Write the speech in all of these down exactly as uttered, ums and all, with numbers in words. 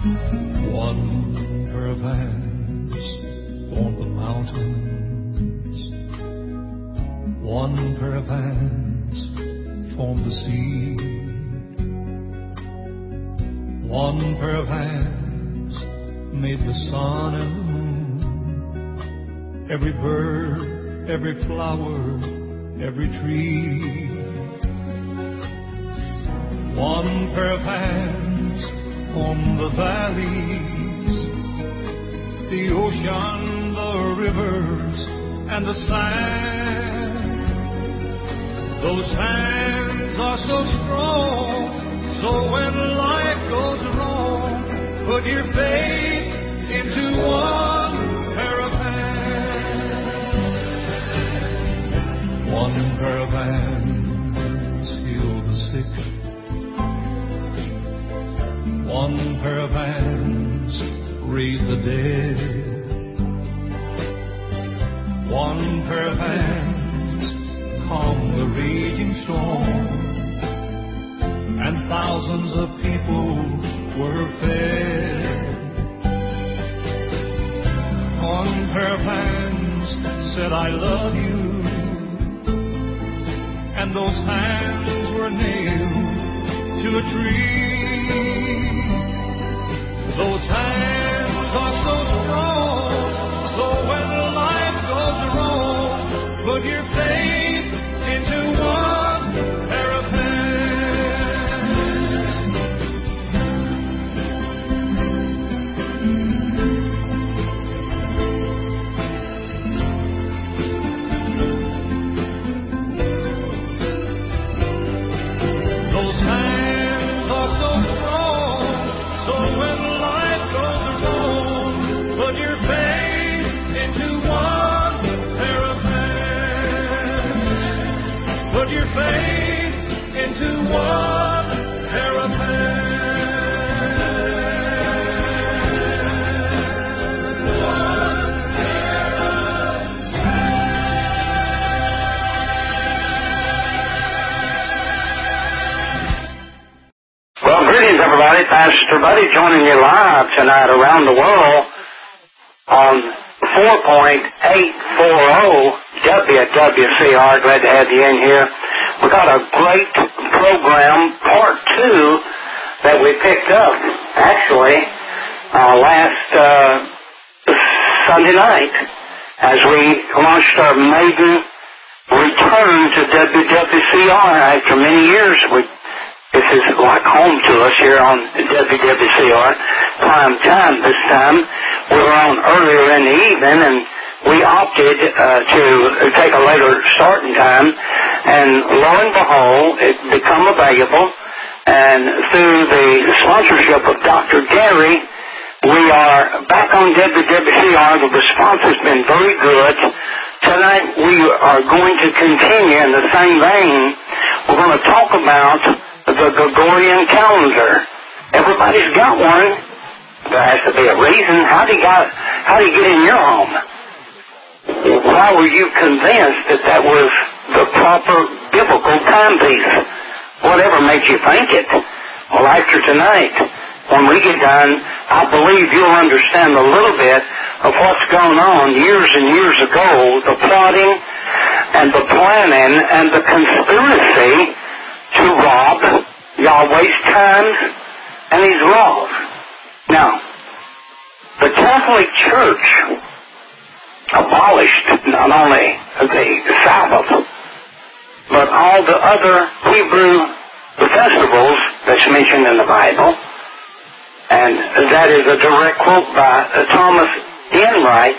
One pair of hands formed the mountains. One pair of hands formed the sea. One pair of hands made the sun and the moon, every bird, every flower, every tree. One pair of hands formed the valleys, the ocean, the rivers, and the sand. Those hands are so strong, so when life goes wrong, put your faith into one pair of hands. One pair of hands heal the sick. One pair of hands raise the dead. One pair of hands calm the raging storm, and thousands of people were fed. One pair of hands said, I love you, and those hands were nailed to a tree. Those hands are so strong, so when life goes wrong, put your faith into one pair of hands. Those hands are so strong, so when life goes wrong, put your faith into one pair of hands. Put your faith into one pair of Well, greetings, everybody. Pastor Buddy joining you live tonight around the world on four point eight four zero W W C R. Glad to have you in here. We got a great program, part two, that we picked up, actually, uh, last uh, Sunday night as we launched our maiden return to W W C R after many years. We This is like home to us here on W W C R, prime time this time. We were on earlier in the evening, and we opted uh, to take a later starting time, and lo and behold, it became available, and through the sponsorship of Doctor Gary, we are back on W W C R. The response has been very good. Tonight we are going to continue in the same vein. We're going to talk about the Gregorian calendar. Everybody's got one. There has to be a reason. How do you got, how do you get in your home? Why were you convinced that that was the proper biblical timepiece? Whatever made you think it? Well, after tonight, when we get done, I believe you'll understand a little bit of what's going on years and years ago, the plotting and the planning and the conspiracy to rob Yahweh's times and His laws. Now, the Catholic Church abolished not only the Sabbath, but all the other Hebrew festivals that's mentioned in the Bible. And that is a direct quote by Thomas Enright,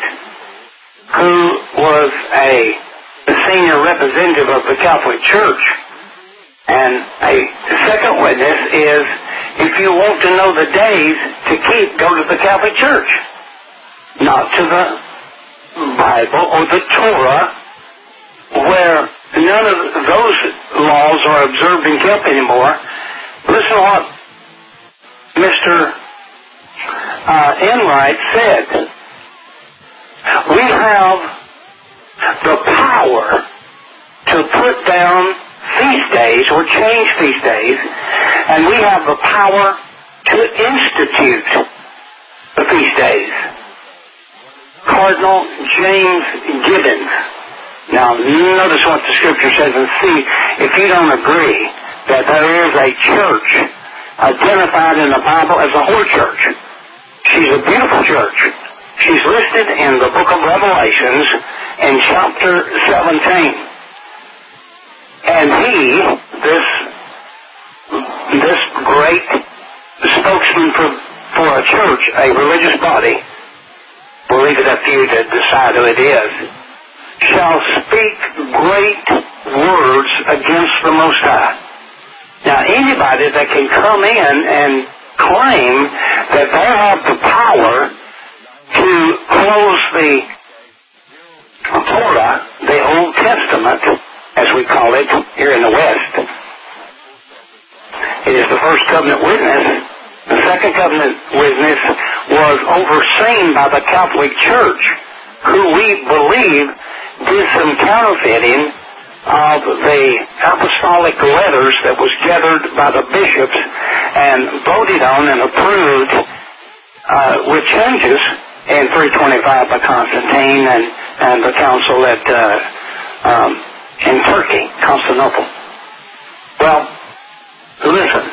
who was a senior representative of the Catholic Church. And a second witness is, if you want to know the days to keep, go to the Catholic Church, not to the Bible or the Torah, where none of those laws are observed and kept anymore. Listen to what Mister Uh, Enright said. We have the power to put down feast days or change feast days, and we have the power to institute the feast days. Cardinal James Gibbons. Now, notice what the Scripture says and see if you don't agree that there is a church identified in the Bible as a whore church. She's a beautiful church. She's listed in the book of Revelations in chapter seventeen. And he, this, this great spokesman for, for a church, a religious body, we'll leave it up to you to decide who it is, shall speak great words against the Most High. Now, anybody that can come in and claim that they have the power to close the Torah, the Old Testament, as we call it here in the West, it is the first covenant witness. The second covenant witness was overseen by the Catholic Church, who we believe did some counterfeiting of the apostolic letters that was gathered by the bishops and voted on and approved uh, with changes in three twenty-five by Constantine and, and the council at uh, um, in Turkey, Constantinople. Well, listen.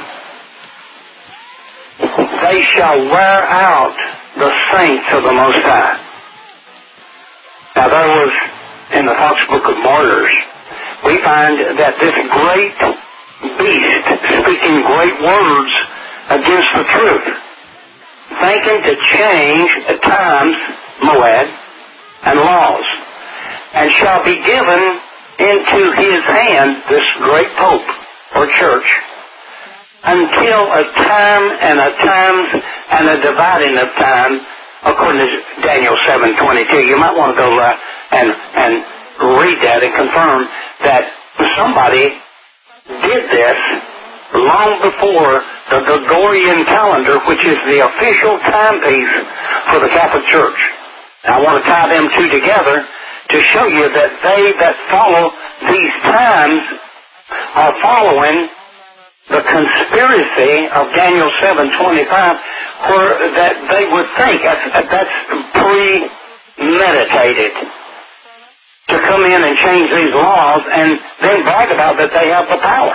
They shall wear out the saints of the Most High. Now, there was, in the Fox Book of Martyrs, we find that this great beast speaking great words against the truth, thinking to change at times moed and laws, and shall be given into his hand, this great pope or church, until a time and a times and a dividing of time, according to Daniel seven twenty-two. You might want to go uh, and and read that and confirm that somebody did this long before the Gregorian calendar, which is the official timepiece for the Catholic Church. I want to tie them two together to show you that they that follow these times are following the conspiracy of Daniel seven twenty-five, where that they would think that's, that's premeditated to come in and change these laws and then brag about that they have the power.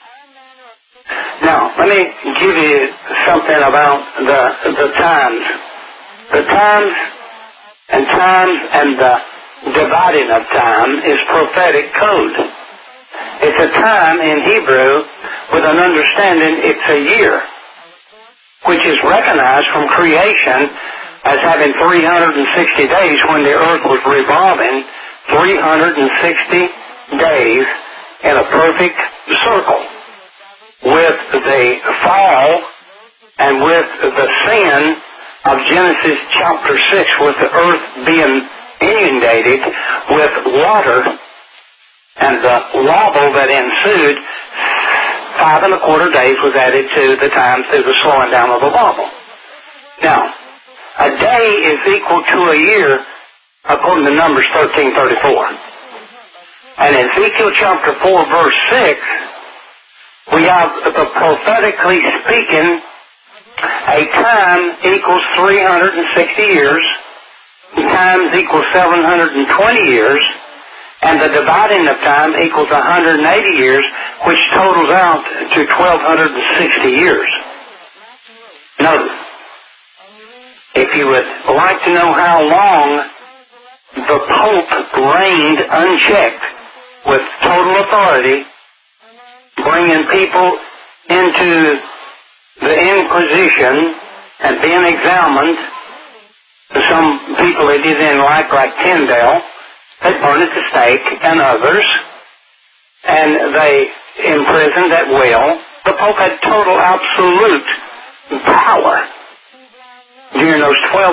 Now, let me give you something about the the times. The times and times and the dividing of time is prophetic code. It's a time in Hebrew with an understanding it's a year, which is recognized from creation as having three hundred sixty days when the earth was revolving, three hundred sixty days in a perfect circle. With the fall and with the sin of Genesis chapter six, with the earth being inundated with water and the wobble that ensued, five and a quarter days was added to the time through the slowing down of the wobble. Now, a day is equal to a year according to Numbers thirteen thirty-four. And in Ezekiel chapter four verse six, we have the prophetically speaking, a time equals three hundred sixty years, times equals seven hundred twenty years, and the dividing of time equals one hundred eighty years, which totals out to twelve sixty years. Notice, if you would like to know how long the Pope reigned unchecked with total authority, bringing people into the Inquisition and being examined, some people they didn't like, like Tyndale, they burned at the stake, and others, and they imprisoned at will. The Pope had total absolute power during those twelve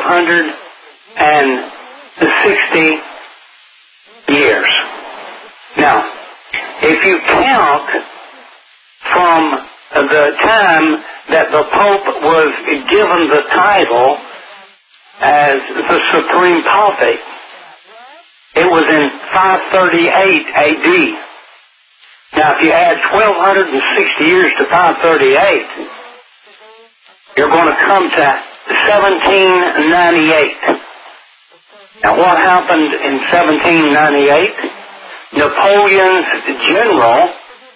sixty years. Now, if you count from the time that the Pope was given the title as the Supreme Pontiff, it was in five thirty-eight A D. Now, if you add twelve sixty years to five thirty-eight, you're going to come to seventeen ninety-eight. Now, what happened in seventeen ninety-eight? Napoleon's general,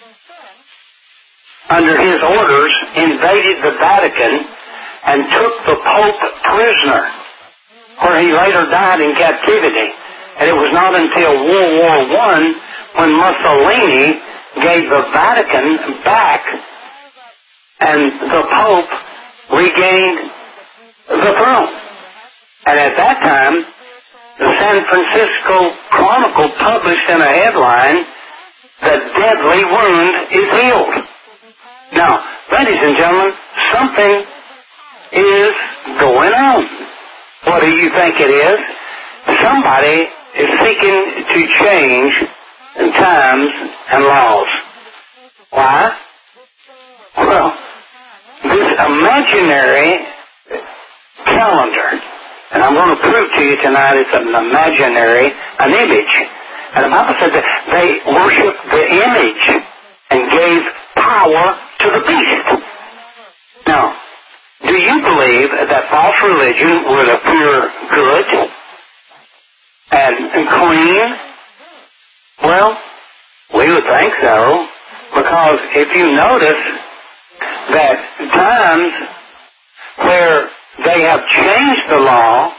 under his orders, invaded the Vatican and took the Pope prisoner, where he later died in captivity. And it was not until World War One when Mussolini gave the Vatican back and the Pope regained the throne. And at that time, the San Francisco Chronicle published in a headline, "The deadly wound is healed." Now, ladies and gentlemen, something is going on. What do you think it is? Somebody is seeking to change times and laws. Why? Well, this imaginary calendar, and I'm going to prove to you tonight it's an imaginary, an image. And the Bible said that they worshiped the image and gave power to the beast. Now, do you believe that false religion would appear good and, and clean? Well, we would think so, because if you notice that times where they have changed the law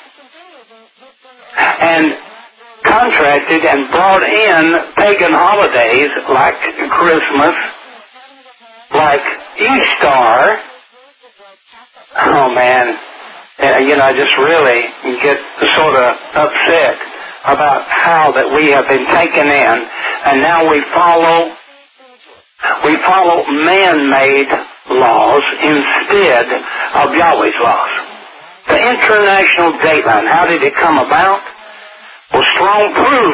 and contracted and brought in pagan holidays like Christmas, like Easter, oh man, you know, I just really get sort of upset about how that we have been taken in, and now we follow, we follow man-made laws instead of Yahweh's laws. The International Dateline, how did it come about? Well, strong proof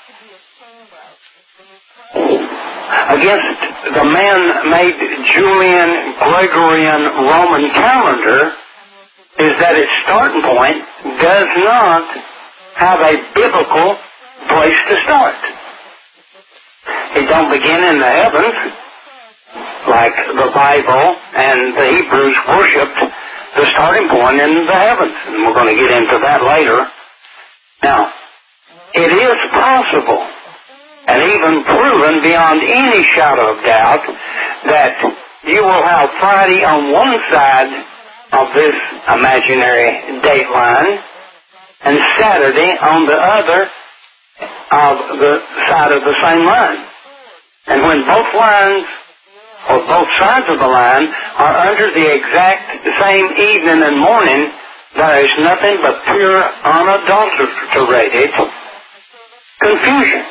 against the man-made Julian Gregorian Roman calendar is that its starting point does not have a biblical place to start. It don't begin in the heavens like the Bible and the Hebrews worshipped the starting point in the heavens, and we're going to get into that later. Now, it is possible and even proven beyond any shadow of doubt that you will have Friday on one side of this imaginary date line and Saturday on the other of the side of the same line. And when both lines or both sides of the line are under the exact same evening and morning, there is nothing but pure unadulterated confusion.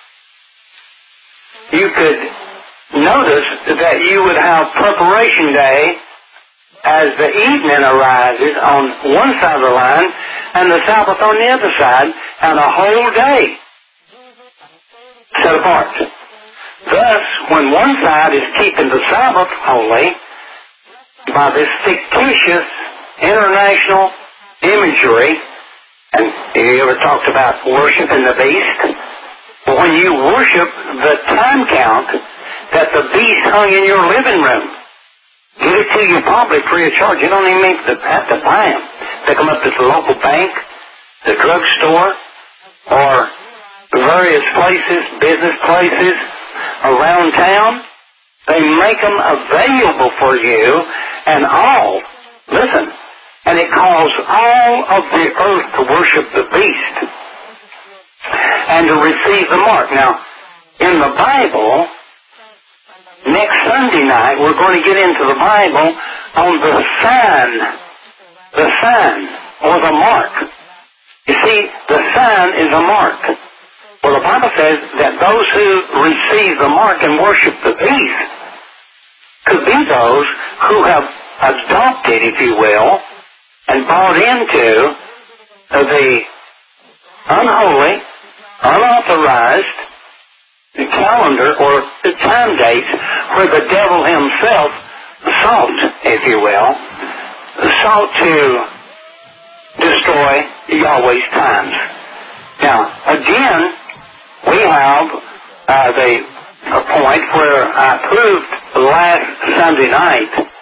You could notice that you would have preparation day as the evening arises on one side of the line and the Sabbath on the other side, and a whole day set apart. Thus, when one side is keeping the Sabbath holy by this fictitious international imagery, and you ever talked about worshiping the beast? Well, when you worship the time count that the beast hung in your living room, give it to you probably free of charge. You don't even have to buy them. Pick them up at the local bank, the drugstore, or various places, business places around town. They make them available for you, and all, listen, and it calls all of the earth to worship the beast and to receive the mark. Now, in the Bible, next Sunday night, we're going to get into the Bible on the sign, the sign, or the mark. You see, the sign is a mark. Well, the Bible says that those who receive the mark and worship the beast could be those who have adopted, if you will, and bought into the unholy, unauthorized the calendar or the time dates where the devil himself sought, if you will, sought to destroy Yahweh's times. Now, again, we have uh, the a point where I proved last Sunday night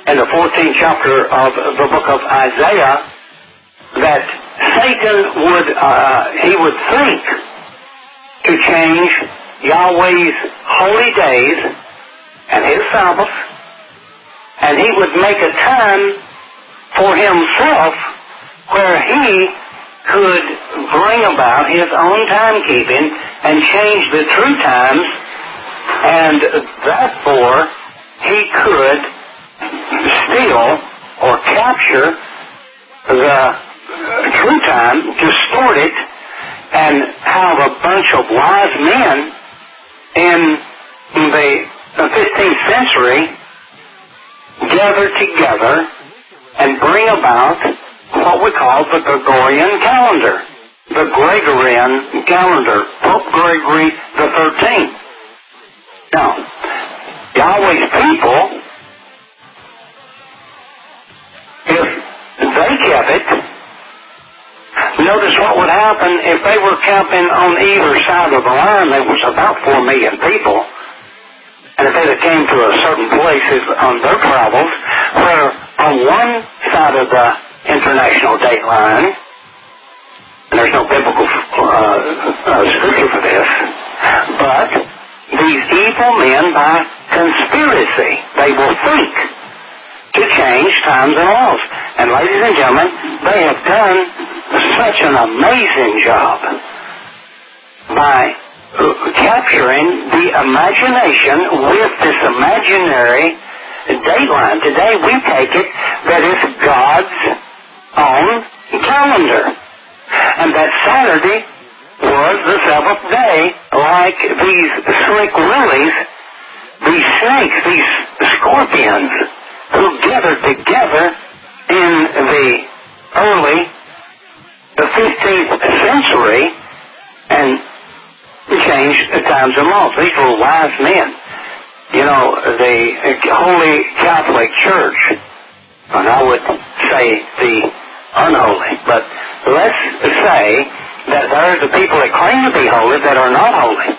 in the fourteenth chapter of the book of Isaiah that Satan would, uh, he would think to change Yahweh's holy days and his Sabbath, and he would make a time for himself where he could bring about his own timekeeping and change the true times, and therefore he could steal or capture the true time, distort it, and have a bunch of wise men in the fifteenth century gather together and bring about what we call the Gregorian calendar, the Gregorian calendar, Pope Gregory the thirteenth. Now, Yahweh's people, if they kept it, notice what would happen if they were camping on either side of the line. There was about four million people. And if they came to a certain places on their travels where on one side of the international date line, and there's no biblical uh, uh, scripture for this, but these evil men by conspiracy, they will think to change times and laws. And ladies and gentlemen, they have done such an amazing job by capturing the imagination with this imaginary dateline. Today we take it that it's God's own calendar, and that Saturday was the seventh day, like these slick willies, these snakes, these scorpions who gathered together in the early the fifteenth century and changed the times and laws. These were wise men. You know, the Holy Catholic Church, and I would say the unholy, but let's say that there are the people that claim to be holy that are not holy.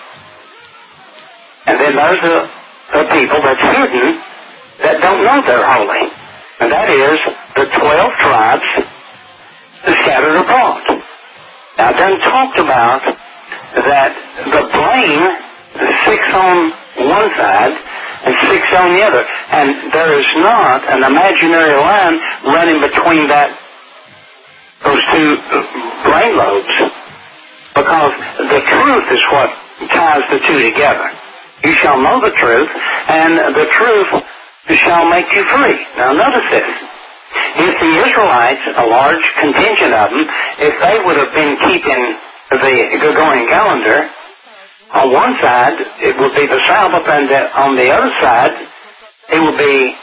And then there's the, the people that's hidden that don't know they're holy. And that is the twelve tribes scattered abroad. Now, I've done talked about that the blame is six on one side and six on the other. And there is not an imaginary line running between that those two brain lobes, because the truth is what ties the two together. You shall know the truth, and the truth shall make you free. Now notice this. If the Israelites, a large contingent of them, if they would have been keeping the Gregorian calendar, on one side it would be the Sabbath, and on the other side it would be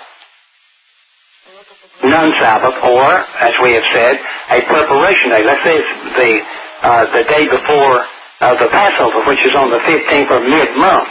non-Sabbath, or, as we have said, a preparation day. Let's say it's the, uh, the day before uh, the Passover, which is on the fifteenth or mid-month.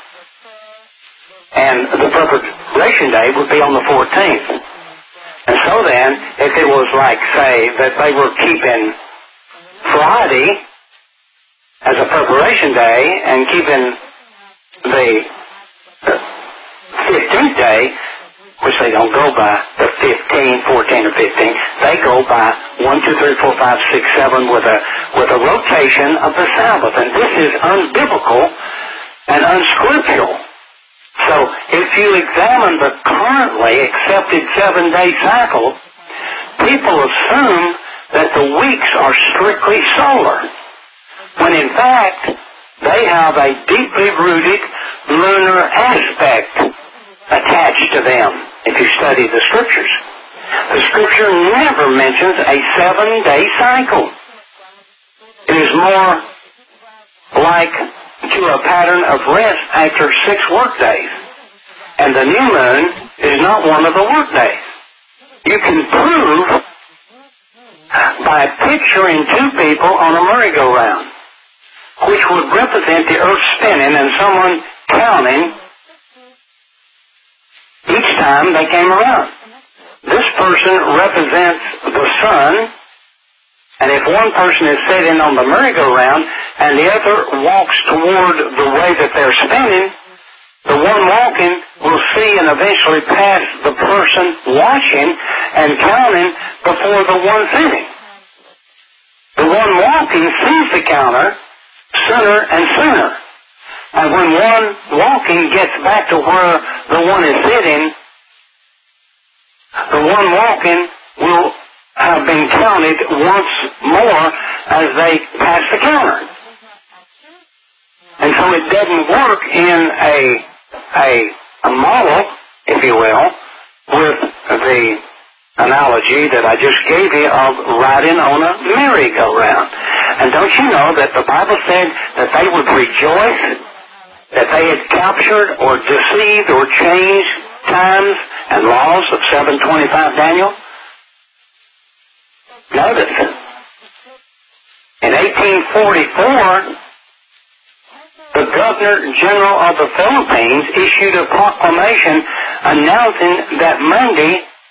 And the preparation day would be on the fourteenth. And so then, if it was like, say, that they were keeping Friday as a preparation day and keeping the fifteenth day, which they don't go by the fifteen, fourteen, or fifteen. They go by one, two, three, four, five, six, seven with a with a rotation of the Sabbath. And this is unbiblical and unscriptural. So if you examine the currently accepted seven-day cycle, people assume that the weeks are strictly solar, when in fact they have a deeply rooted lunar aspect attached to them. If you study the scriptures, the scripture never mentions a seven-day cycle. It is more like to a pattern of rest after six work days. And the new moon is not one of the work days. You can prove by picturing two people on a merry-go-round, which would represent the earth spinning and someone counting each time they came around. This person represents the sun, and if one person is sitting on the merry-go-round and the other walks toward the way that they're spinning, The one walking will see and eventually pass the person watching and counting before the one sitting. The one walking sees the counter sooner and sooner. And when one walking gets back to where the one is sitting, the one walking will have been counted once more as they pass the counter. And so it doesn't work in a, a, a model, if you will, with the analogy that I just gave you of riding on a merry-go-round. And don't you know that the Bible said that they would rejoice that they had captured or deceived or changed times and laws of seven twenty-five Daniel? Notice, in eighteen forty-four, the Governor General of the Philippines issued a proclamation announcing that Monday,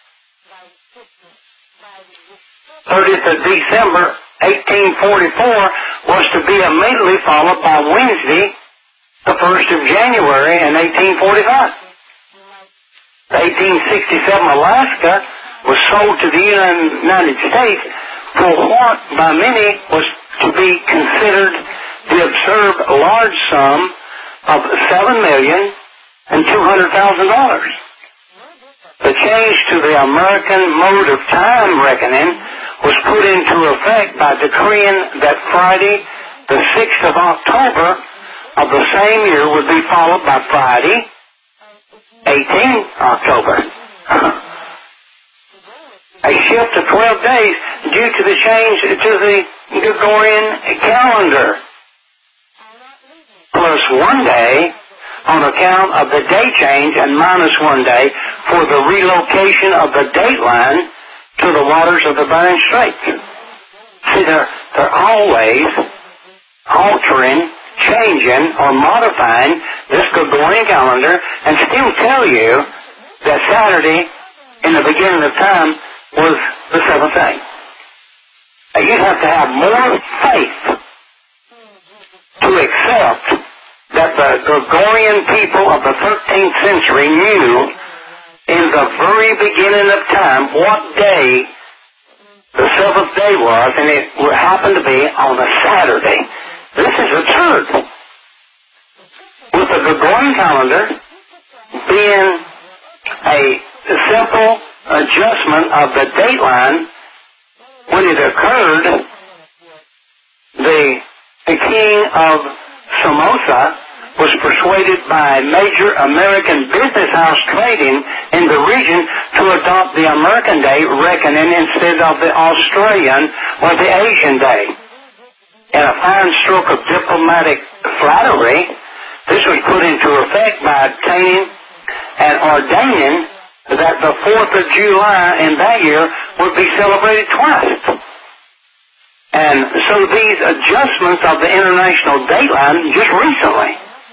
thirtieth of December, eighteen forty-four, was to be immediately followed by Wednesday, the first of January in eighteen forty-five. The eighteen sixty-seven Alaska was sold to the United States for what by many was to be considered the absurd large sum of seven million and two hundred thousand dollars. The change to the American mode of time reckoning was put into effect by decreeing that Friday, the sixth of October of the same year would be followed by Friday, eighteenth October. A shift of twelve days due to the change to the Gregorian calendar. Plus one day on account of the day change and minus one day for the relocation of the date line to the waters of the Bering Strait. See, they're, they're always altering, changing, or modifying this Gregorian calendar and still tell you that Saturday in the beginning of time was the seventh day. Now, you have to have more faith to accept that the Gregorian people of the thirteenth century knew in the very beginning of time what day the seventh day was, and it happened to be on a Saturday. This is absurd. With the Gregorian calendar being a simple adjustment of the date line, when it occurred, the, the king of Somoza was persuaded by major American business house trading in the region to adopt the American day reckoning instead of the Australian or the Asian day. In a fine stroke of diplomatic flattery, this was put into effect by obtaining and ordaining that the fourth of July in that year would be celebrated twice. And so these adjustments of the international dateline just recently,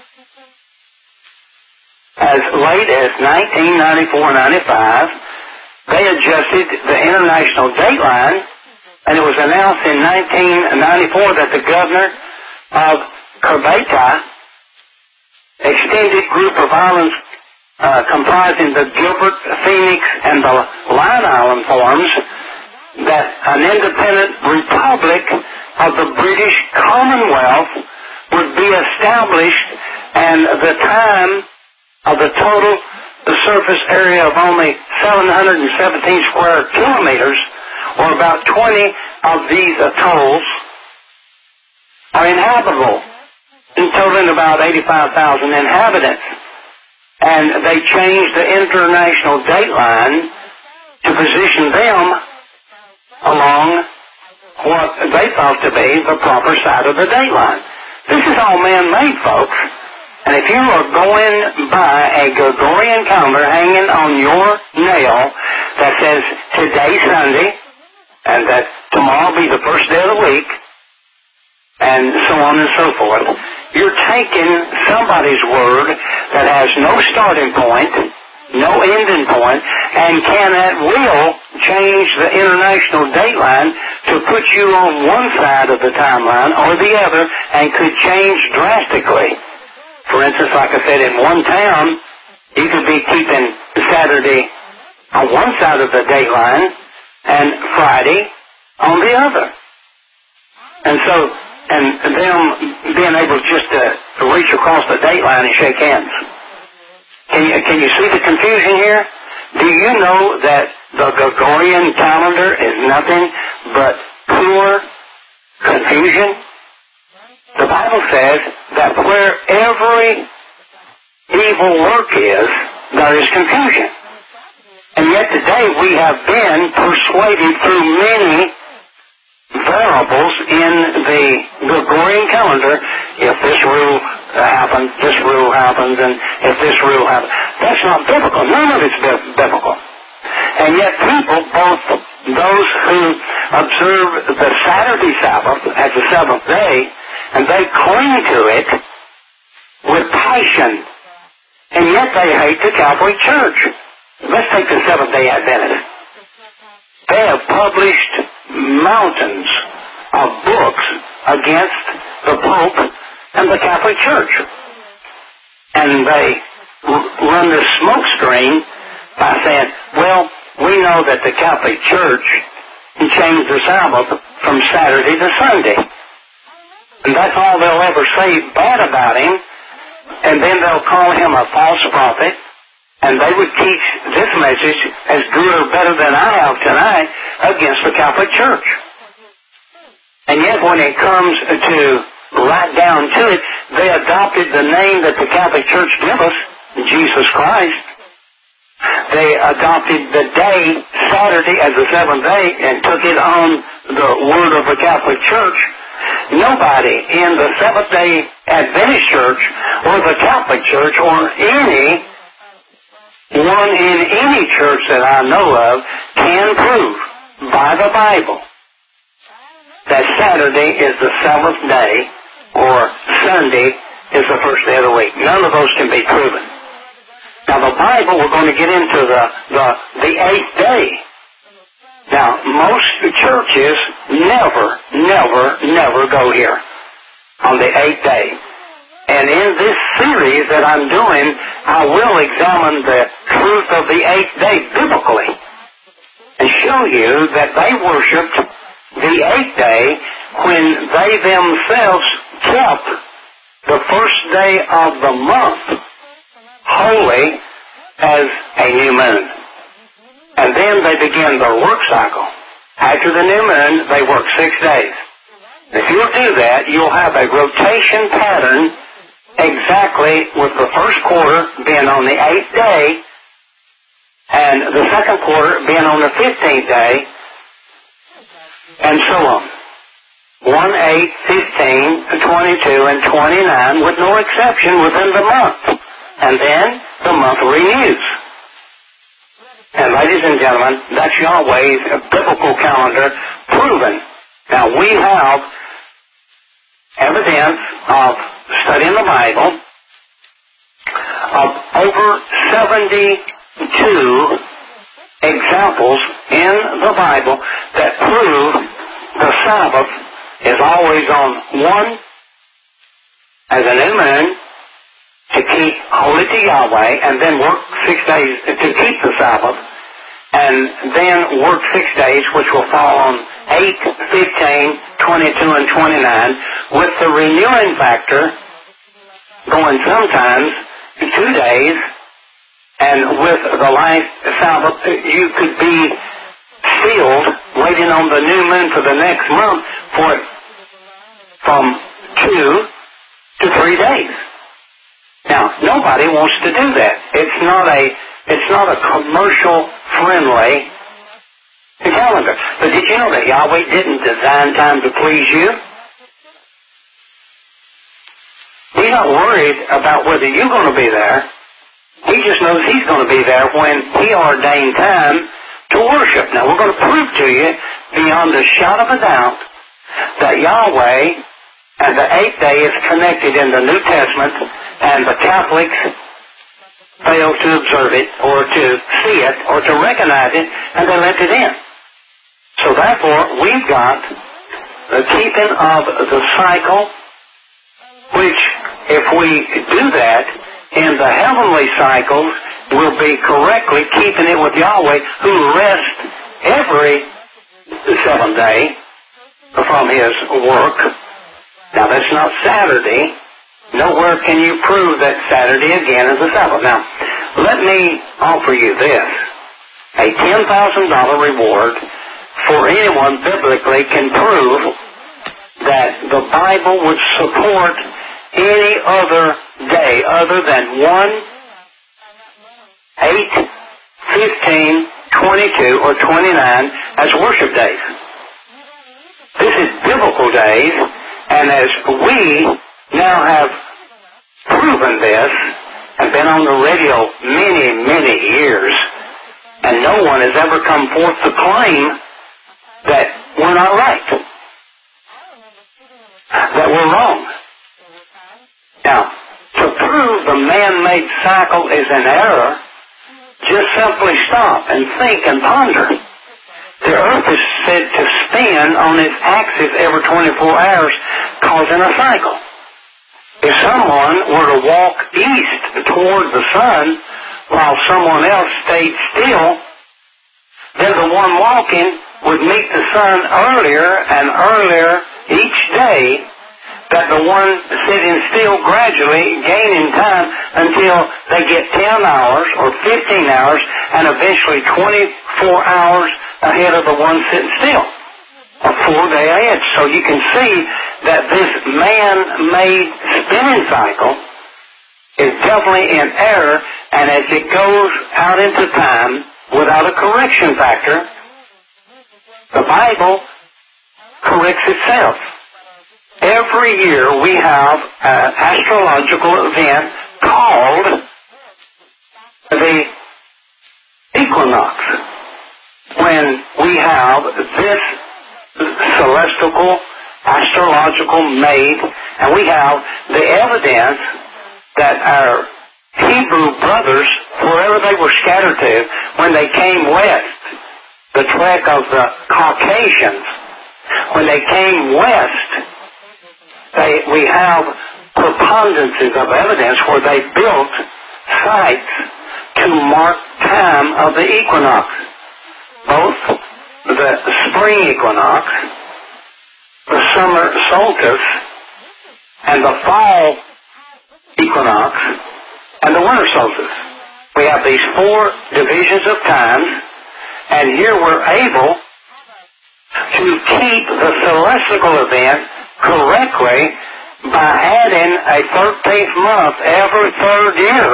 as late as nineteen ninety-four ninety-five, they adjusted the international dateline, and it was announced in nineteen ninety-four that the governor of Cavite, extended group of islands uh, comprising the Gilbert, Phoenix, and the Line Island forms, that an independent republic of the British Commonwealth would be established, and the time of the total the surface area of only seven hundred seventeen square kilometers, or about twenty of these atolls, are inhabitable, in totaling about eighty-five thousand inhabitants. And they changed the international dateline to position them along what they thought to be the proper side of the dateline. This is all man-made, folks. And if you are going by a Gregorian calendar hanging on your nail that says today Sunday, and that tomorrow will be the first day of the week, and so on and so forth, you're taking somebody's word that has no starting point, no ending point, and can at will change the international dateline to put you on one side of the timeline or the other, and could change drastically For instance, like I said, in one town, you could be keeping Saturday on one side of the date line and Friday on the other. And so, and them being able just to reach across the date line and shake hands. Can you, can you see the confusion here? Do you know that the Gregorian calendar is nothing but pure confusion? The Bible says that where every evil work is, there is confusion. And yet today we have been persuaded through many variables in the Gregorian calendar. If this rule happens, this rule happens, and if this rule happens. That's not biblical. None of it's biblical. And yet people, both those who observe the Saturday Sabbath as the seventh day, and they cling to it with passion, and yet they hate the Catholic Church. Let's take the Seventh-day Adventists. They have published mountains of books against the Pope and the Catholic Church. And they run this smoke screen by saying, well, we know that the Catholic Church changed the Sabbath from Saturday to Sunday. And that's all they'll ever say bad about him. And then they'll call him a false prophet. And they would teach this message as good or better than I have tonight against the Catholic Church. And yet when it comes to right down to it, they adopted the name that the Catholic Church gave us, Jesus Christ. They adopted the day, Saturday, as the seventh day and took it on the word of the Catholic Church. Nobody in the Seventh-day Adventist Church or the Catholic Church or any one in any church that I know of can prove by the Bible that Saturday is the seventh day or Sunday is the first day of the week. None of those can be proven. Now the Bible, we're going to get into the, the, the eighth day. Now most churches never, never, never go here on the eighth day. And in this series that I'm doing, I will examine the truth of the eighth day biblically and show you that they worshipped the eighth day when they themselves kept the first day of the month holy as a new moon. And then they begin their work cycle. After the new moon, they work six days. If you'll do that, you'll have a rotation pattern exactly with the first quarter being on the eighth day and the second quarter being on the fifteenth day, and so on. one, eight, fifteen, twenty-two, and twenty-nine with no exception within the month. And then the month renews. And ladies and gentlemen, that's Yahweh's biblical calendar proven. Now we have evidence of studying the Bible of over seventy-two examples in the Bible that prove the Sabbath is always on one as a new moon to keep holy to Yahweh, and then work six days to keep the Sabbath, and then work six days, which will fall on eight, fifteen, twenty-two, and twenty-nine, with the renewing factor going sometimes two days, and with the last Sabbath, you could be sealed, waiting on the new moon for the next month for it from two to three days. Now, nobody wants to do that. It's not a, it's not a commercial friendly calendar. But did you know that Yahweh didn't design time to please you? He's not worried about whether you're going to be there. He just knows He's going to be there when He ordained time to worship. Now, we're going to prove to you beyond a shadow of a doubt that Yahweh and the eighth day is connected in the New Testament, and the Catholics fail to observe it or to see it or to recognize it, and they left it in. So therefore, we've got the keeping of the cycle which, if we do that, in the heavenly cycles, we'll be correctly keeping it with Yahweh, who rests every seventh day from His work. Now, that's not Saturday. Nowhere can you prove that Saturday again is the Sabbath. Now, let me offer you this. A ten thousand dollars reward for anyone biblically can prove that the Bible would support any other day other than one, eight, fifteen, twenty-two, or twenty-nine as worship days. This is biblical days, and as we now have proven this and been on the radio many, many years, and no one has ever come forth to claim that we're not right, that we're wrong. Now, to prove the man-made cycle is an error, just simply stop and think and ponder. The earth is said to spin on its axis every twenty-four hours, causing a cycle. If someone were to walk east toward the sun while someone else stayed still, then the one walking would meet the sun earlier and earlier each day, that the one sitting still gradually gaining time until they get ten hours or fifteen hours and eventually twenty-four hours ahead of the one sitting still. A four-day ahead. So you can see that this man-made spinning cycle is definitely in error, and as it goes out into time without a correction factor, the Bible corrects itself. Every year we have an astrological event called the equinox, when we have this celestial, astrological made, and we have the evidence that our Hebrew brothers, wherever they were scattered to, when they came west, the trek of the Caucasians, when they came west, they, we have preponderances of evidence where they built sites to mark time of the equinox. Both the spring equinox, the summer solstice, and the fall equinox, and the winter solstice. We have these four divisions of time, and here we're able to keep the celestial event correctly by adding a thirteenth month every third year.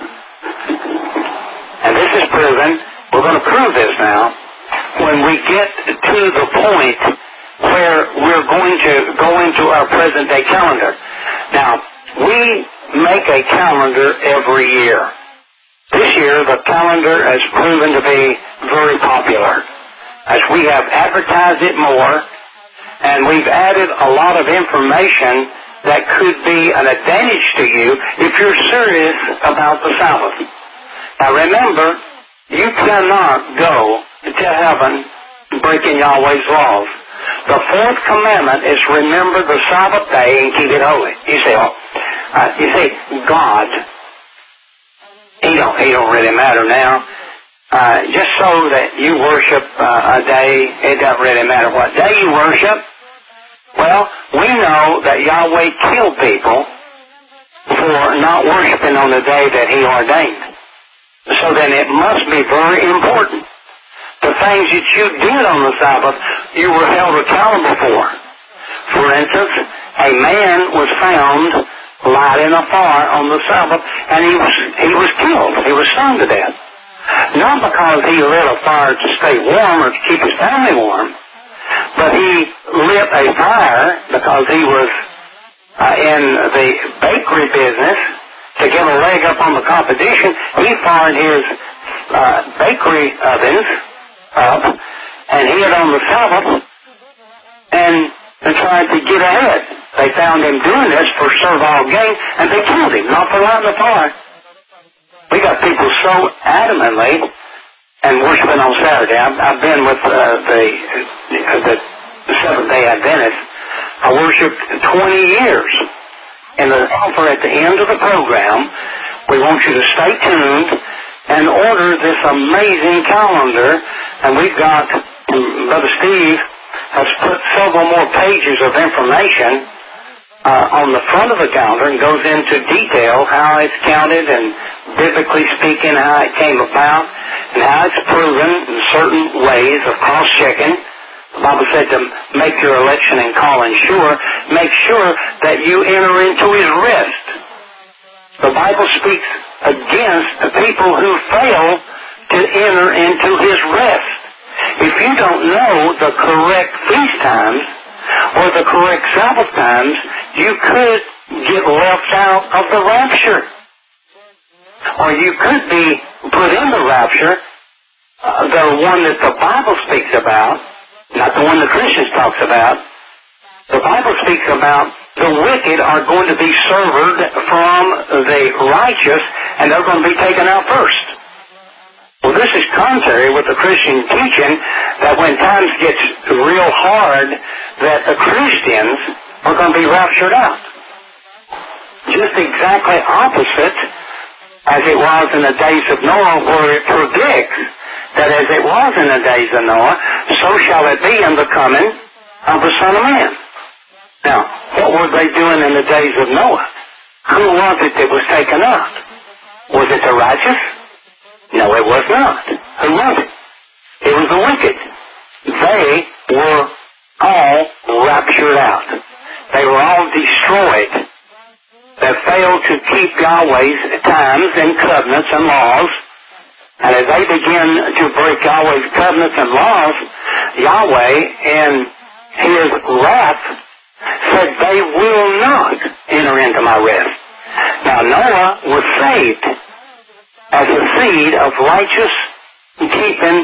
And this is proven. We're going to prove this now when we get to the point where we're going to go into our present day calendar. Now, we make a calendar every year. This year, the calendar has proven to be very popular, as we have advertised it more, and we've added a lot of information that could be an advantage to you if you're serious about the Sabbath. Now remember, you cannot go to heaven breaking Yahweh's laws. The fourth commandment is remember the Sabbath day and keep it holy. You say, oh, uh, you say, God, he don't, he don't really matter now. Uh, just so that you worship uh, a day, it doesn't really matter what day you worship. Well, we know that Yahweh killed people for not worshiping on the day that He ordained. So then it must be very important. The things that you did on the Sabbath, you were held accountable for. For instance, a man was found lighting a fire on the Sabbath, and he was he was killed. He was stoned to death. Not because he lit a fire to stay warm or to keep his family warm, but he lit a fire because he was uh, in the bakery business to get a leg up on the competition. He fired his uh, bakery ovens up and hid on the Sabbath and, and tried to get ahead. They found him doing this for servile gain, and they killed him, not for lighting the fire. We got people so adamantly and worshiping on Saturday. I've, I've been with uh, the, uh, the Seventh-day Adventists. I worshiped twenty years in the offer at the end of the program. We want you to stay tuned and order this amazing calendar. And we've got, Brother Steve has put several more pages of information uh, on the front of the calendar and goes into detail how it's counted and biblically speaking how it came about and how it's proven in certain ways of cross-checking. The Bible said to make your election and calling sure. Make sure that you enter into His rest. The Bible speaks against the people who fail to enter into His rest. If you don't know the correct feast times or the correct Sabbath times, you could get left out of the rapture. Or you could be put in the rapture, uh, the one that the Bible speaks about, not the one the Christians talks about. The Bible speaks about the wicked are going to be severed from the righteous, and they're going to be taken out first. Well, this is contrary with the Christian teaching that when times get real hard, that the Christians are going to be raptured out. Just exactly opposite as it was in the days of Noah, where it predicts that as it was in the days of Noah, so shall it be in the coming of the Son of Man. Now, what were they doing in the days of Noah? Who was it that was taken out? Was it the righteous? No, it was not. Who was it? It was the wicked. They were all raptured out. They were all destroyed. They failed to keep Yahweh's times and covenants and laws. And as they begin to break Yahweh's covenants and laws, Yahweh in His wrath said they will not enter into my rest. Now Noah was saved as a seed of righteous, keeping,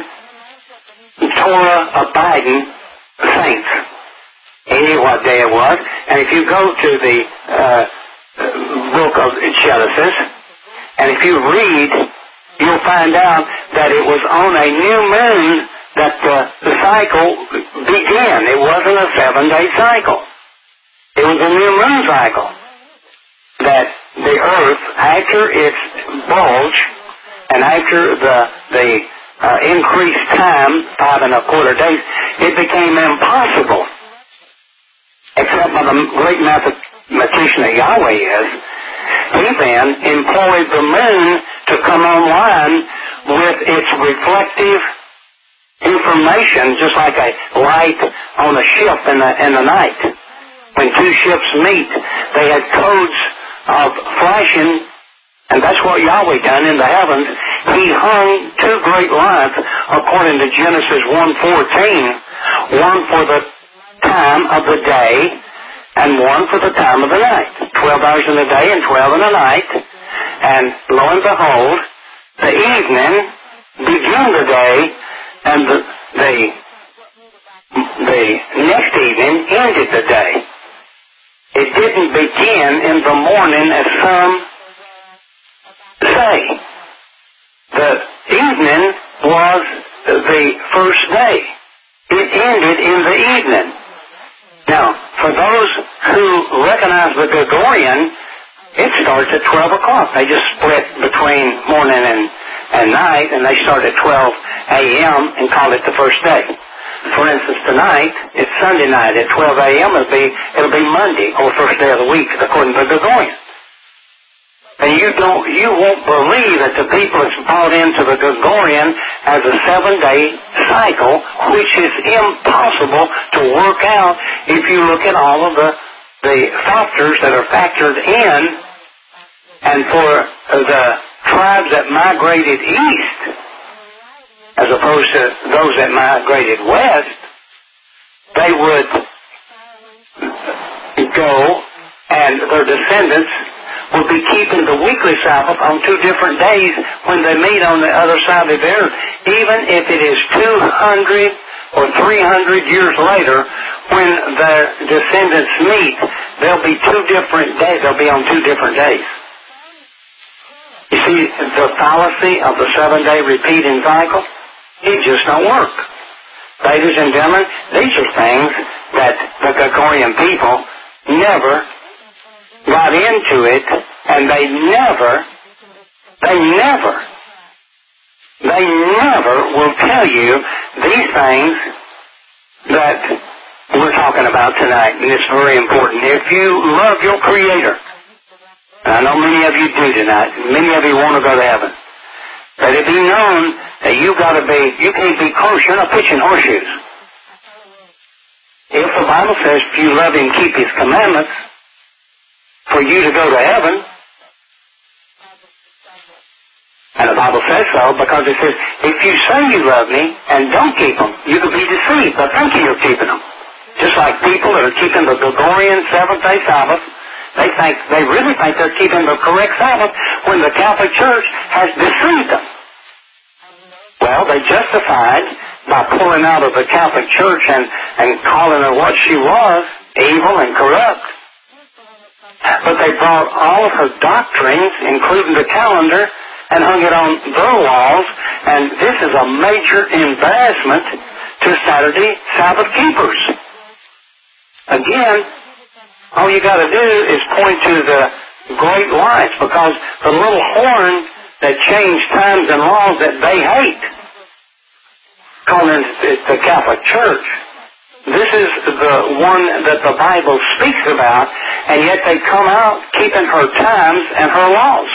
Torah-abiding saints. He knew what day it was. And if you go to the uh, book of Genesis, and if you read, you'll find out that it was on a new moon that the, the cycle began. It wasn't a seven-day cycle. It was a new moon cycle. That the earth, after its bulge, and after the the uh, increased time, five and a quarter days, it became impossible, except by the great mathematician that Yahweh is. He then employed the moon to come online with its reflective information, just like a light on a ship in the, in the night. When two ships meet, they had codes of flashing, and that's what Yahweh done in the heavens. He hung two great lights according to Genesis one fourteen, one for the time of the day and one for the time of the night. Twelve hours in the day and twelve in the night. And lo and behold, the evening began the day, and the, the, the next evening ended the day. It didn't begin in the morning as some say. The evening was the first day. It ended in the evening. Now, for those who recognize the Gregorian, it starts at twelve o'clock. They just split between morning and, and night, and they start at twelve a.m. and call it the first day. For instance, tonight, it's Sunday night at twelve a.m. It'll be, it'll be Monday, or first day of the week, according to the Gregorian. And you don't, you won't believe that the people that's bought into the Gregorian as a seven-day cycle, which is impossible to work out if you look at all of the, the factors that are factored in. And for the tribes that migrated east, as opposed to those that migrated west, they would go, and their descendants will be keeping the weekly Sabbath on two different days when they meet on the other side of the earth. Even if it is two hundred or three hundred years later, when their descendants meet, they'll be two different days. They'll be on two different days. You see, the fallacy of the seven-day repeating cycle, it just don't work. Ladies and gentlemen, these are things that the Gregorian people never got into it, and they never, they never, they never will tell you these things that we're talking about tonight, and it's very important. If you love your Creator, and I know many of you do tonight, many of you want to go to heaven, let it be known that you got to be, you can't be close, you're not pitching horseshoes. If the Bible says if you love Him, keep His commandments, for you to go to heaven, and the Bible says so because it says, if you say you love me and don't keep them, you could be deceived by thinking you're keeping them. Just like people that are keeping the Gregorian seventh-day Sabbath, they think, they really think they're keeping the correct Sabbath when the Catholic Church has deceived them. Well, they justified by pulling out of the Catholic Church and, and calling her what she was, evil and corrupt. But they brought all of her doctrines, including the calendar, and hung it on their walls, and this is a major embarrassment to Saturday Sabbath keepers. Again, all you got to do is point to the great lights, because the little horn that changed times and laws that they hate, calling it the Catholic Church, this is the one that the Bible speaks about, and yet they come out keeping her times and her laws.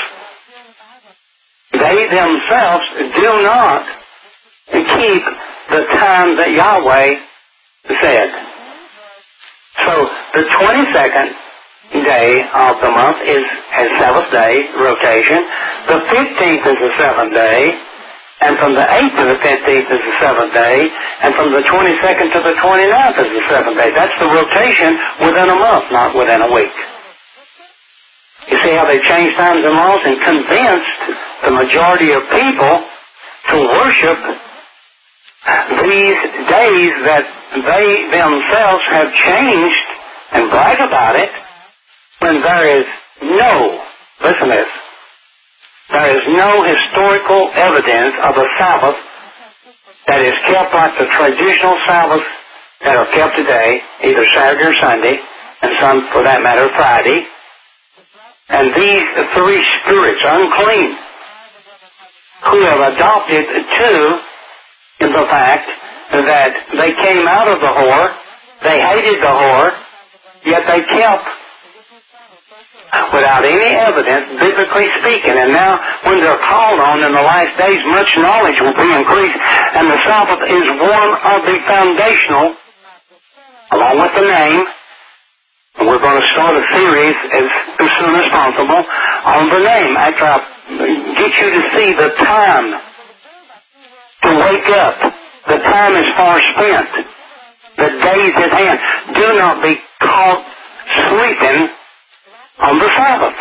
They themselves do not keep the time that Yahweh said. So the twenty-second day of the month is a seventh day rotation. The fifteenth is the seventh day, and from the eighth to the fifteenth is the seventh day, and from the twenty-second to the twenty-ninth is the seventh day. That's the rotation within a month, not within a week. You see how they changed times and laws and convinced the majority of people to worship these days that they themselves have changed and brag about it, when there is no, listen to this, there is no historical evidence of a Sabbath that is kept like the traditional Sabbaths that are kept today, either Saturday or Sunday, and some, for that matter, Friday. And these three spirits, unclean, who have adopted to the fact that they came out of the whore, they hated the whore, yet they kept without any evidence, biblically speaking. And now, when they're called on in the last days, much knowledge will be increased, and the Sabbath is one of the foundational, along with the name. And we're going to start a series as, as soon as possible on the name, after I get you to see the time to wake up. The time is far spent. The day is at hand. Do not be caught sleeping on the Sabbath.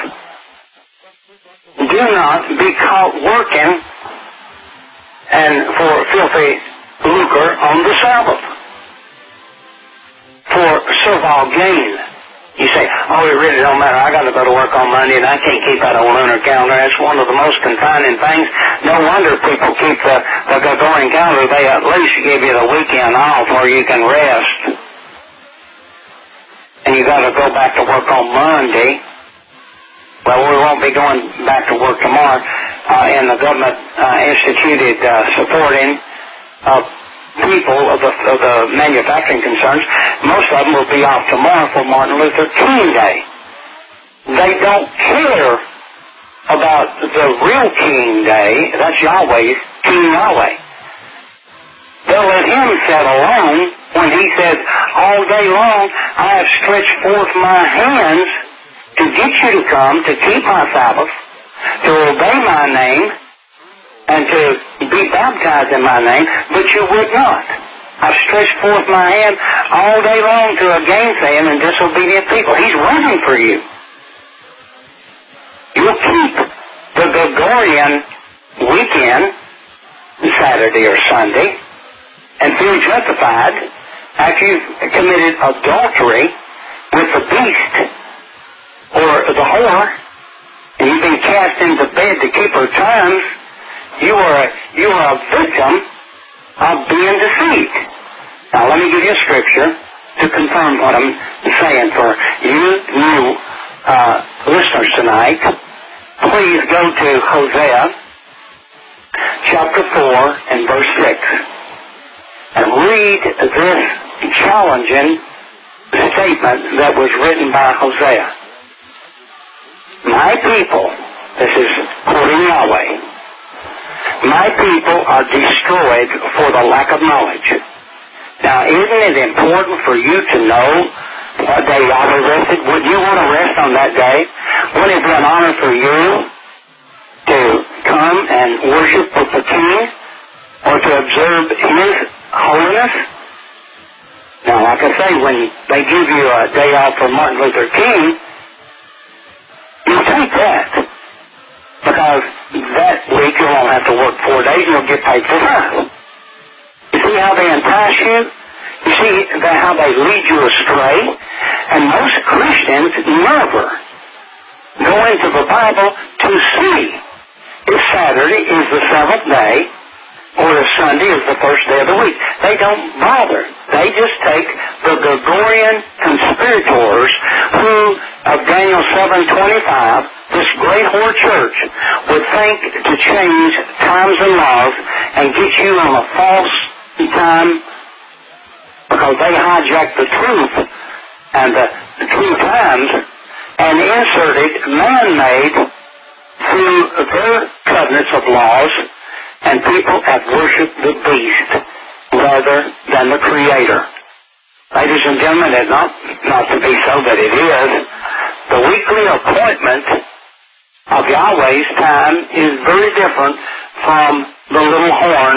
Do not be caught working and for filthy lucre on the Sabbath, for servile gain. You say, oh, it really don't matter. I got to go to work on Monday, and I can't keep out a lunar calendar. That's one of the most confining things. No wonder people keep the, the Gregorian calendar. They at least give you the weekend off where you can rest. And you got to go back to work on Monday. Well, we won't be going back to work tomorrow. Uh, and the government uh, instituted uh, supporting of people of the, of the manufacturing concerns. Most of them will be off tomorrow for Martin Luther King Day. They don't care about the real King Day. That's Yahweh's, King Yahweh. They'll let him set alone when he says, all day long I have stretched forth my hands to get you to come, to keep my Sabbath, to obey my name, and to be baptized in my name, but you would not. I've stretched forth my hand all day long to a gainsaying and disobedient people. He's running for you. You'll keep the Gregorian weekend, Saturday or Sunday, and feel justified after you've committed adultery with the beast or the whore, and you've been cast into bed to keep her times. You are a, you are a victim of being deceived. Now, let me give you a scripture to confirm what I'm saying. For you knew uh, listeners tonight, please go to Hosea chapter four and verse six and read this challenging statement that was written by Hosea. My people, this is quoting Yahweh, my people are destroyed for the lack of knowledge. Now, isn't it important for you to know what day Yahweh rested? Would you want to rest on that day? Wouldn't it be an honor for you to come and worship with the King or to observe His holiness? Now, like I say, when they give you a day off for Martin Luther King, you take that. Because that week you won't have to work four days and you'll get paid for five. You see how they entice you? You see how they lead you astray? And most Christians never go into the Bible to see if Saturday is the seventh day or if Sunday is the first day of the week. They don't bother. They just take the Gregorian conspirators who, of Daniel seven twenty-five, this great whore church, would think to change times and laws and get you on a false time because they hijacked the truth and the, the true times and inserted man-made through their covenants of laws, and people have worshipped the beast rather than the Creator. Ladies and gentlemen, it's not, not to be so that it is. The weekly appointment of Yahweh's time is very different from the little horn,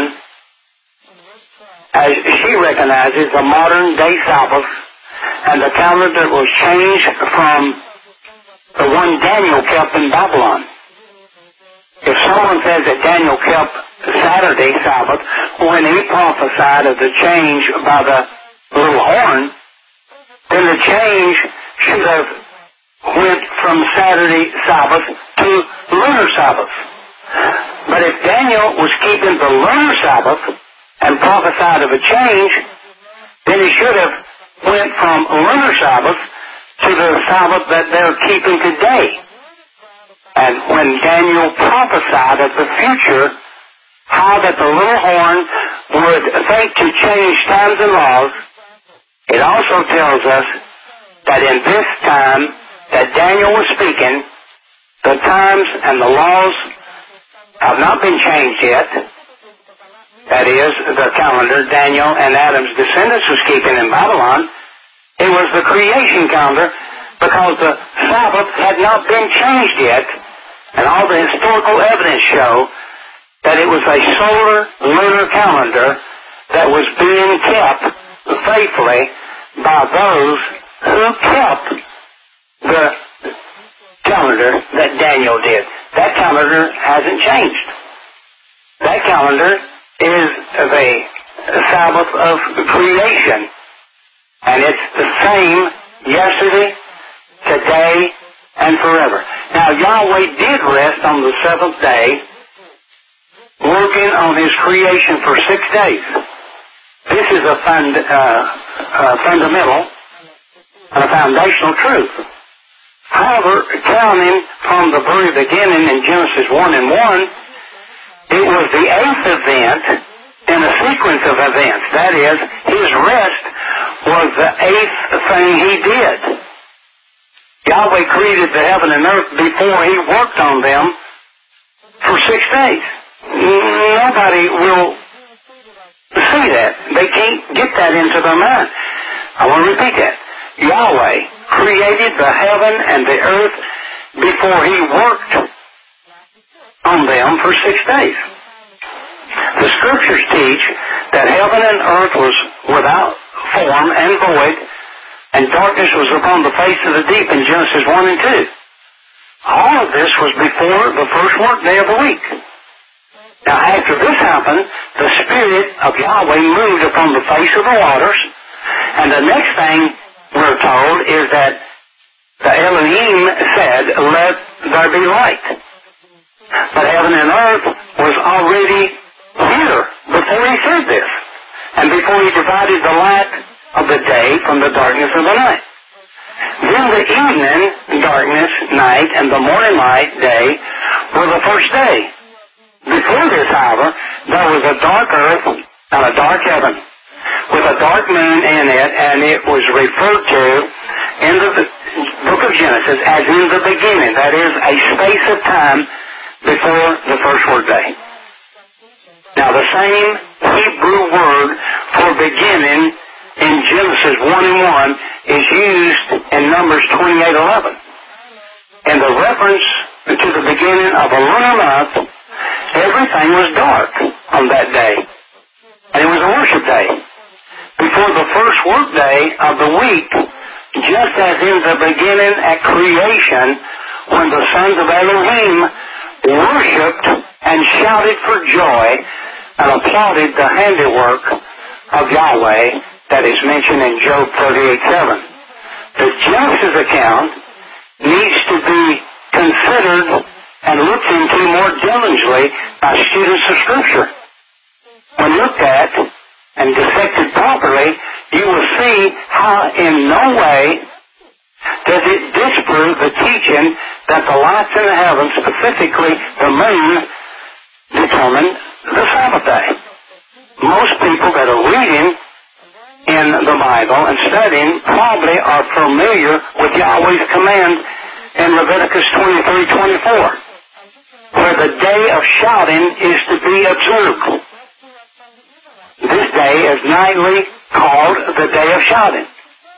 as she recognizes the modern day Sabbath and the calendar was changed from the one Daniel kept in Babylon. If someone says that Daniel kept Saturday Sabbath when he prophesied of the change by the little horn, then the change should have went from Saturday Sabbath to lunar Sabbath. But if Daniel was keeping the lunar Sabbath and prophesied of a change, then he should have went from lunar Sabbath to the Sabbath that they're keeping today. And when Daniel prophesied of the future, how that the little horn would think to change times and laws, it also tells us that in this time that Daniel was speaking, the times and the laws have not been changed yet. That is, the calendar Daniel and Adam's descendants was keeping in Babylon. It was the creation calendar because the Sabbath had not been changed yet, and all the historical evidence show that it was a solar lunar calendar that was being kept faithfully by those who kept the calendar that Daniel did. That calendar hasn't changed. That calendar is the Sabbath of creation. And it's the same yesterday, today, and forever. Now, Yahweh did rest on the seventh day, working on His creation for six days. This is a fund, uh, uh, fundamental and a foundational truth. However, counting from the very beginning in Genesis one and one, it was the eighth event in a sequence of events. That is, His rest was the eighth thing He did. Yahweh created the heaven and earth before He worked on them for six days. Nobody will see that. They can't get that into their mind. I want to repeat that. Yahweh created the heaven and the earth before He worked on them for six days. The Scriptures teach that heaven and earth was without form and void, and darkness was upon the face of the deep in Genesis one and two. All of this was before the first work day of the week. Now, after this happened, the Spirit of Yahweh moved upon the face of the waters, and the next thing we're told is that the Elohim said, "Let there be light." But heaven and earth was already here before He said this, and before He divided the light of the day from the darkness of the night. Then the evening, darkness, night, and the morning light, day, were the first day. Before this, however, there was a dark earth and a dark heaven, with a dark moon in it, and it was referred to in the book of Genesis as in the beginning. That is, a space of time before the first workday. Now, the same Hebrew word for beginning in Genesis one and one is used in Numbers twenty-eight eleven. In the reference to the beginning of a lunar month, everything was dark on that day. And it was a worship day. Before the first work day of the week, just as in the beginning at creation, when the sons of Elohim worshipped and shouted for joy and applauded the handiwork of Yahweh that is mentioned in Job thirty-eight seven. The Genesis account needs to be considered and looked into more diligently by students of Scripture. When looked at and dissected properly, you will see how in no way does it disprove the teaching that the lights in the heavens, specifically the moon, determine the Sabbath day. Most people that are reading in the Bible and studying probably are familiar with Yahweh's command in Leviticus twenty-three twenty-four, where the day of shouting is to be observed. This day is nightly called the day of shouting.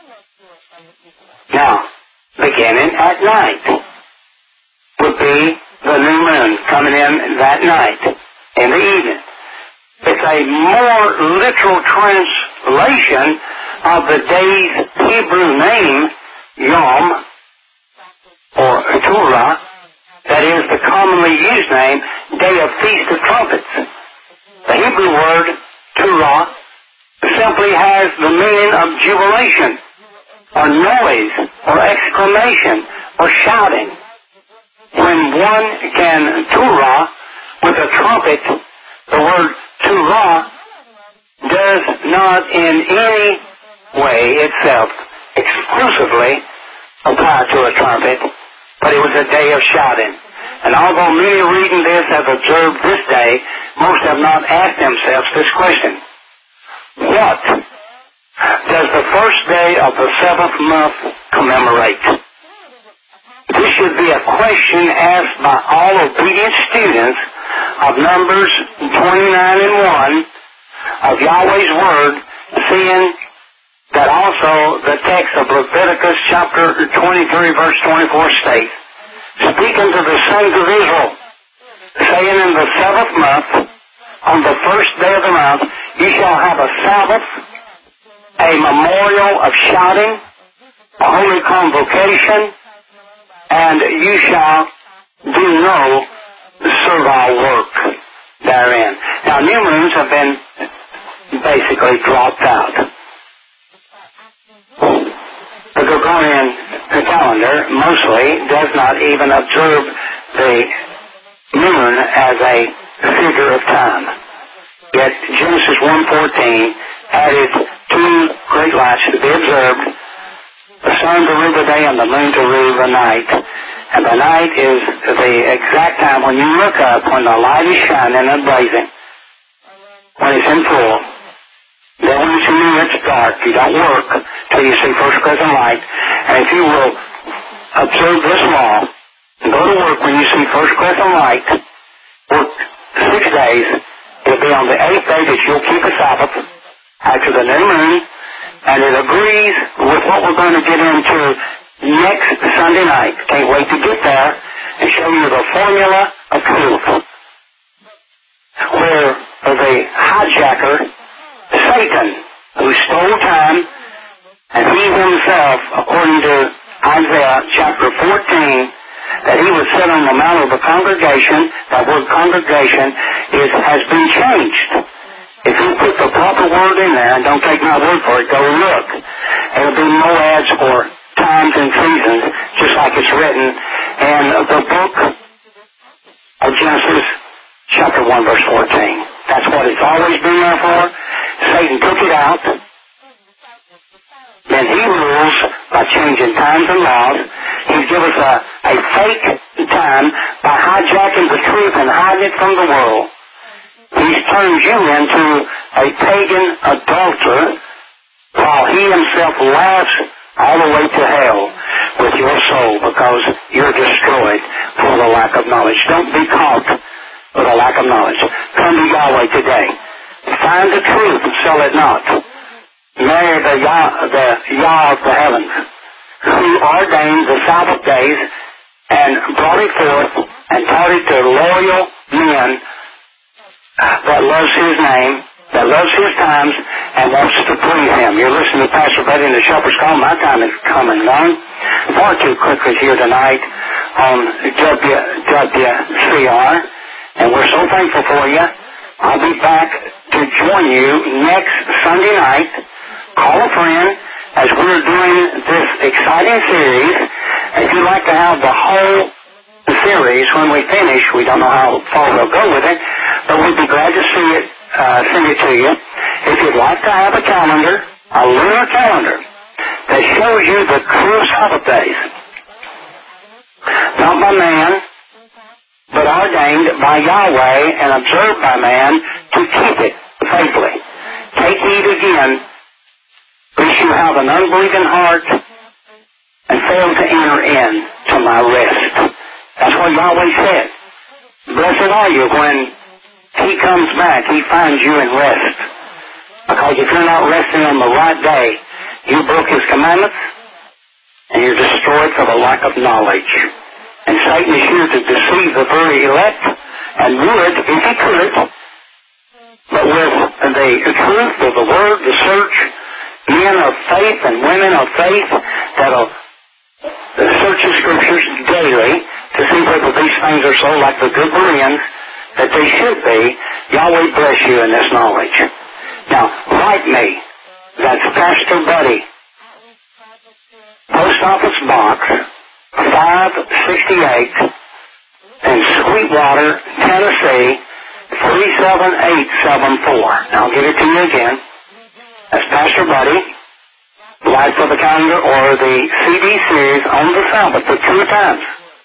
Now, beginning at night would be the new moon coming in that night, in the evening. It's a more literal translation of the day's Hebrew name, Yom, or Torah, that is the commonly used name, Day of Feast of Trumpets. The Hebrew word, Torah, simply has the meaning of jubilation, or noise, or exclamation, or shouting. When one can Torah with a trumpet, the word Torah does not in any way itself exclusively apply to a trumpet, but it was a day of shouting. And although many reading this have observed this day, most have not asked themselves this question: what does the first day of the seventh month commemorate? This should be a question asked by all obedient students of Numbers twenty-nine and one of Yahweh's Word, seeing that also the text of Leviticus chapter twenty-three verse twenty-four states, speaking to the sons of Israel, saying, in the seventh month, on the first day of the month, ye shall have a Sabbath, a memorial of shouting, a holy convocation, and you shall do no servile work therein. Now, new moons have been basically dropped out. The Gregorian calendar mostly does not even observe the moon as a figure of time. Yet Genesis one fourteen added two great lights to be observed, the sun to rule the day and the moon to rule the night. And the night is the exact time when you look up, when the light is shining and blazing, when it's in full. Then when you know it's dark, you don't work till you see first crescent light. And if you will observe this law, and go to work when you see first crescent light, work six days, it'll be on the eighth day that you'll keep a Sabbath after the new moon, and it agrees with what we're going to get into next Sunday night. Can't wait to get there and show you the formula of truth, where the hijacker, Satan, who stole time, and he himself, according to Isaiah chapter fourteen, that he would sit on the mount of the congregation. That word congregation is has been changed. If you put the proper word in there, and don't take my word for it, go look. It'll be moads or times and seasons, just like it's written in the book of Genesis chapter one verse fourteen. That's what it's always been there for. Satan took it out. Then he rules by changing times and laws. He's given us a, a fake time by hijacking the truth and hiding it from the world. He's turned you into a pagan adulterer while he himself laughs all the way to hell with your soul because you're destroyed for the lack of knowledge. Don't be caught with a lack of knowledge. Come to Yahweh today. Find the truth and sell it not. Marry the Yah, the Yah of the heavens, who ordained the Sabbath days and brought it forth and taught it to loyal men that loves His name, that loves His times, and wants to please Him. You're listening to Pastor Buddy in the Shepherd's Call. My time is come and gone. Far too quickly here tonight on W W C R, and we're so thankful for you. I'll be back to join you next Sunday night. Call a friend as we're doing this exciting series. If you'd like to have the whole series when we finish, we don't know how far we'll go with it, but we'd be glad to see it, uh, send it to you. If you'd like to have a calendar, a lunar calendar, that shows you the true Sabbath days, not by man, but ordained by Yahweh and observed by man to keep it faithfully. Take heed again, lest you have an unbelieving heart and fail to enter in to my rest. That's what Yahweh said. Blessed are you when He comes back, He finds you in rest. Because if you're not resting on the right day, you broke His commandments and you're destroyed for the lack of knowledge. And Satan is here to deceive the very elect, and would, if he could, but with the truth of the Word, the search, men of faith and women of faith that'll search the Scriptures daily to see whether these things are so like the good Bereans that they should be. Yahweh bless you in this knowledge. Now, write me. That's Pastor Buddy. Post Office Box five sixty-eight in Sweetwater, Tennessee, three seven eight seven four. Now, I'll give it to you again. That's Pastor Buddy. Life of the Calendar or the C D series on the Sabbath, the true times.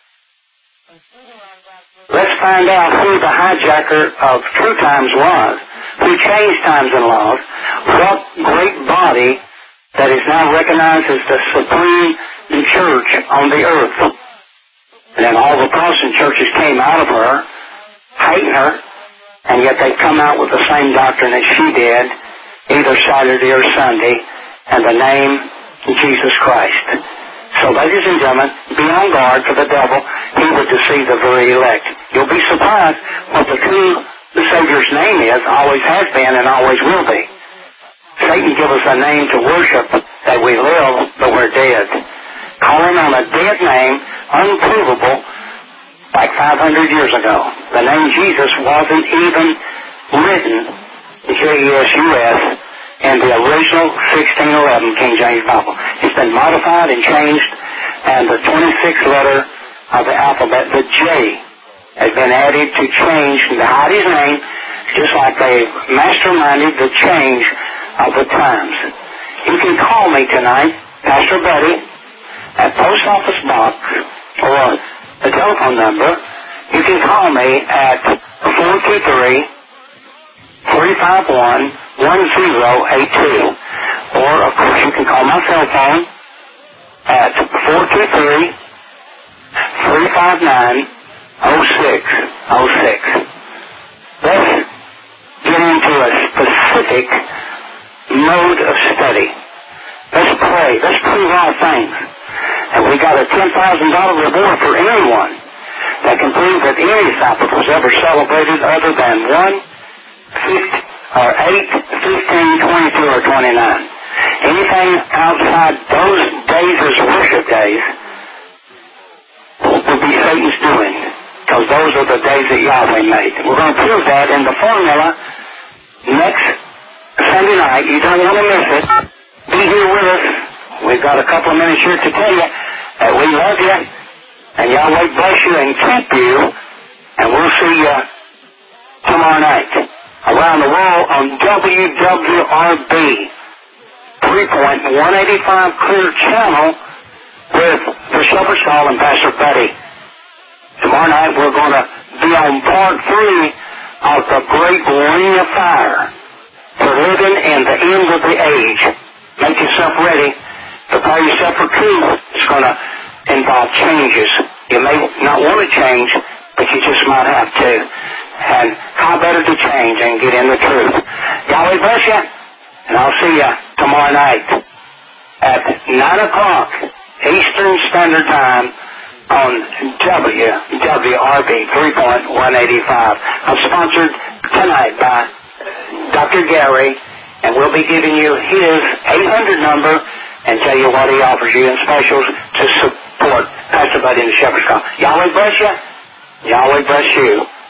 Let's find out who the hijacker of true times was, who changed times and laws, what great body that is now recognized as the supreme church on the earth. And then all the Protestant churches came out of her, hating her, and yet they come out with the same doctrine as she did, either Saturday or Sunday, and the name Jesus Christ. So, ladies and gentlemen, be on guard for the devil. He would deceive the very elect. You'll be surprised what the true the Savior's name is, always has been, and always will be. Satan give us a name to worship that we live, but we're dead. Calling on a dead name, unprovable, like five hundred years ago. The name Jesus wasn't even written, J E S U S, in the original sixteen eleven King James Bible. It's been modified and changed, and the twenty-sixth letter of the alphabet, the J, has been added to change to hide His name, just like they masterminded the change of the times. You can call me tonight, Pastor Buddy, at Post Office Box, or the telephone number. You can call me at four two three, three five one, one zero eight two. Or, of course, you can call my cell phone at four two three, three five nine, oh six oh six. Let's get into a specific mode of study. Let's pray. Let's prove all things. And we got a ten thousand dollars reward for anyone that can prove that any Sabbath was ever celebrated other than one, fifty, or eight, fifteen, twenty-two, or twenty-nine. Anything outside those days as worship days will be Satan's doing, because those are the days that Yahweh made. We're going to prove that in the formula next Sunday night. You don't want to miss it. Be here with us. We've got a couple of minutes here to tell you that we love you, and Yahweh bless you and keep you, and we'll see you tomorrow night around the world on W W R B three point one eight five Clear Channel with the Shepherd's Call and Pastor Buddy. Tomorrow night we're going to be on part three of the great ring of fire for living in the end of the age. Make yourself ready. Prepare yourself for truth. It's going to involve changes. You may not want to change, but you just might have to. And how better to change and get in the truth. Yahweh bless you, and I'll see you tomorrow night at nine o'clock Eastern Standard Time on W W R B three point one eight five. I'm sponsored tonight by Doctor Gary, and we'll be giving you his eight hundred number and tell you what he offers you in specials to support Pastor Buddy and the Shepherd's Call. Yahweh bless you. Yahweh bless you.